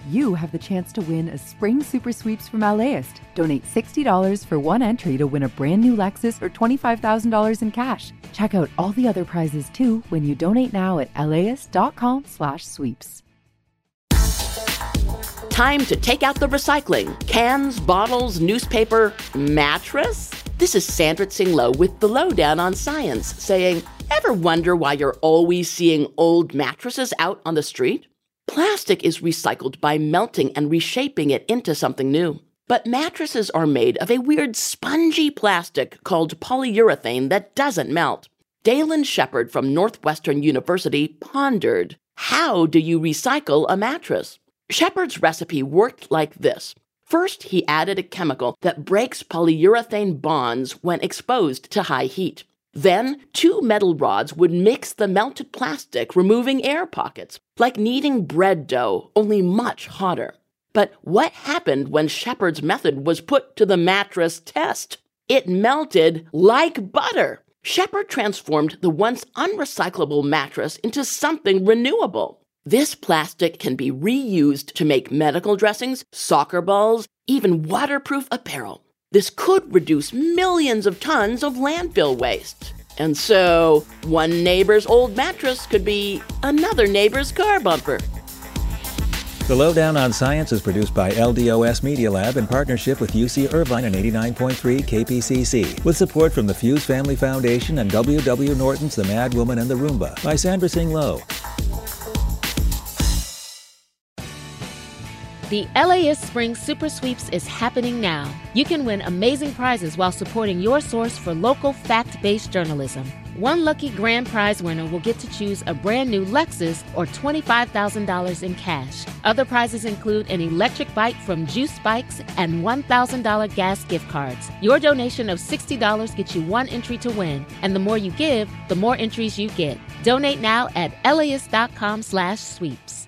you have the chance to win a spring super sweeps from LAist. Donate $60 for one entry to win a brand new Lexus or $25,000 in cash. Check out all the other prizes too when you donate now at laist.com/sweeps. Time to take out the recycling. Cans, bottles, newspaper, mattress? This is Sandra Tsing Loh with the Lowdown on Science saying, ever wonder why you're always seeing old mattresses out on the street? Plastic is recycled by melting and reshaping it into something new. But mattresses are made of a weird spongy plastic called polyurethane that doesn't melt. Dalen Shepard from Northwestern University pondered, how do you recycle a mattress? Shepard's recipe worked like this. First, he added a chemical that breaks polyurethane bonds when exposed to high heat. Then, 2 metal rods would mix the melted plastic, removing air pockets, like kneading bread dough, only much hotter. But what happened when Shepard's method was put to the mattress test? It melted like butter. Shepard transformed the once unrecyclable mattress into something renewable. This plastic can be reused to make medical dressings, soccer balls, even waterproof apparel. This could reduce millions of tons of landfill waste. And so, one neighbor's old mattress could be another neighbor's car bumper. The Lowdown on Science is produced by LDOS Media Lab in partnership with UC Irvine and 89.3 KPCC, with support from the Fuse Family Foundation and W.W. Norton's The Mad Woman and the Roomba by Sandra Tsing Loh. The LAist Spring Super Sweeps is happening now. You can win amazing prizes while supporting your source for local fact-based journalism. One lucky grand prize winner will get to choose a brand new Lexus or $25,000 in cash. Other prizes include an electric bike from Juice Bikes and $1,000 gas gift cards. Your donation of $60 gets you one entry to win, and the more you give, the more entries you get. Donate now at laist.com/sweeps.